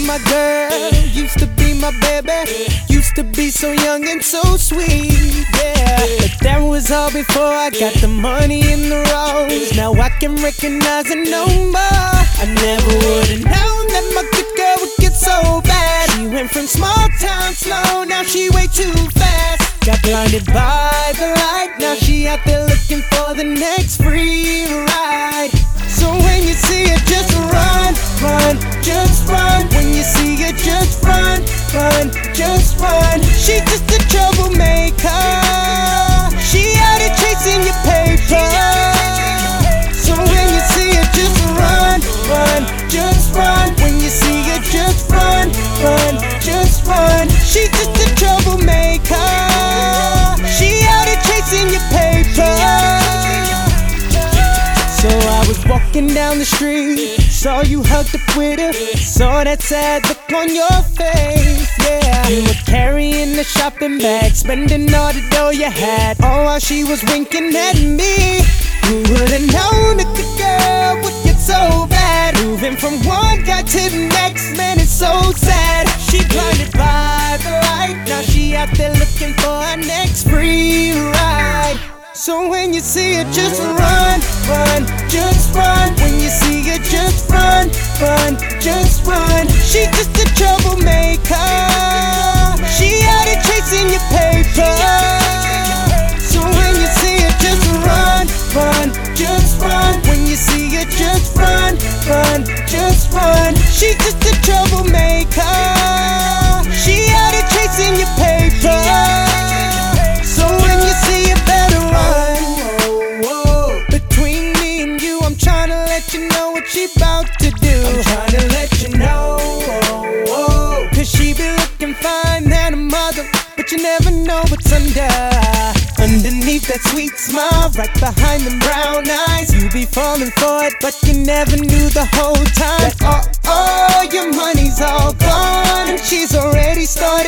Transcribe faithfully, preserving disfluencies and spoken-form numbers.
my girl, used to be my baby, used to be so young and so sweet, yeah. But that was all before I got the money and the rose. Now I can recognize it no more. I never would've known that my good girl would get so bad. She went from small town slow, now she way too fast. Got blinded by the light, now she out there looking for the next free ride. So when you see her, just run, run, just run. When you see her, just run, run, just run. She just a troublemaker. She out here chasing your paper. So when you see her, just run, run, just run. When you see her, just run, run, just run. She just a troublemaker. She out here chasing your paper. So I was walking down the street, saw you hugged up with her, saw that sad look on your face, yeah. You were carrying the shopping bag, spending all the dough you had, all while she was winking at me. Who would've known a good girl would get so bad? Moving from one guy to the next, man, it's so sad. She blinded by the light, now she out there looking for her next free ride. So when you see her, just run, run, just run. When you see her, just run, run, just run. She just a troublemaker. She out here chasing your paper. So when you see her, just run, run, just run. When you see her, just run, run, just run. She just a troublemaker. She out here chasing your paper. So when you see her, better run. Between me and you, I'm tryna let you know what she bout to do. I'm tryna let you know. Cause she be looking fine than a mother, but you never know what's under. Underneath that sweet smile, right behind them brown eyes, you be falling for it, but you never knew the whole time that oh, oh, your money's all gone, and she's already started